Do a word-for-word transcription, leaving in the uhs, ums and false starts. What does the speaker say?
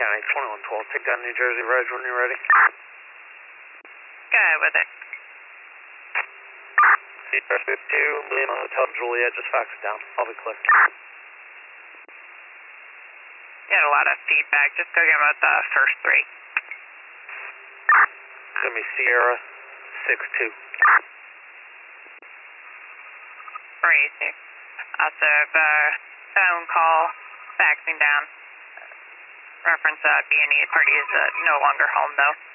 County, twenty-one twelve. Take down New Jersey Reg when you're ready. Go ahead with it. C R fifty-two, Lima Hotel Juliet, just fax it down. I'll be quick. Get a lot of feedback. Just go get them with the first three. It's going to be Sierra six two. Crazy. Also, uh, phone call, faxing down. Reference uh, B and E party is uh, no longer home, though.